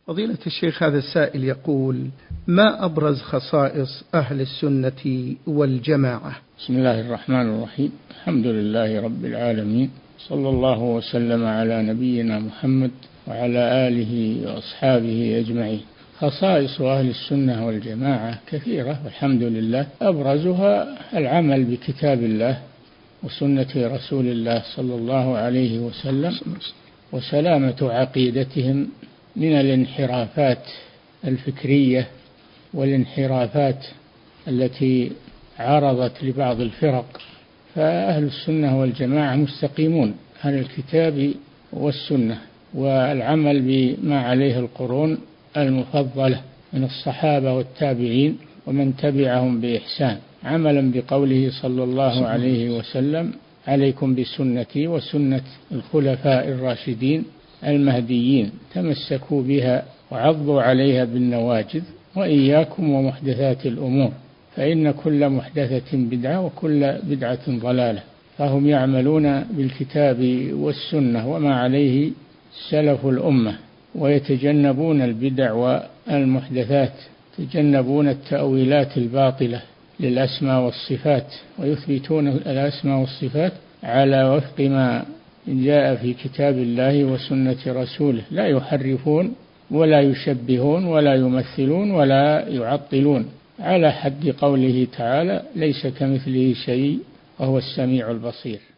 فضيلة الشيخ، هذا السائل يقول: ما أبرز خصائص أهل السنة والجماعة؟ بسم الله الرحمن الرحيم. الحمد لله رب العالمين، صلى الله وسلم على نبينا محمد وعلى آله وأصحابه أجمعين. خصائص أهل السنة والجماعة كثيرة والحمد لله، أبرزها العمل بكتاب الله وسنة رسول الله صلى الله عليه وسلم، وسلامة عقيدتهم من الانحرافات الفكرية والانحرافات التي عرضت لبعض الفرق. فأهل السنة والجماعة مستقيمون على الكتاب والسنة، والعمل بما عليه القرون المفضلة من الصحابة والتابعين ومن تبعهم بإحسان، عملا بقوله صلى الله عليه وسلم: عليكم بسنتي وسنة الخلفاء الراشدين المهديين، تمسكوا بها وعضوا عليها بالنواجذ، وإياكم ومحدثات الأمور، فإن كل محدثة بدعة وكل بدعة ضلالة. فهم يعملون بالكتاب والسنة وما عليه سلف الأمة، ويتجنبون البدع والمحدثات، يتجنبون التأويلات الباطلة للأسماء والصفات، ويثبتون الأسماء والصفات على وفق ما جاء في كتاب الله وسنة رسوله، لا يحرفون ولا يشبهون ولا يمثلون ولا يعطلون، على حد قوله تعالى: ليس كمثله شيء وهو السميع البصير.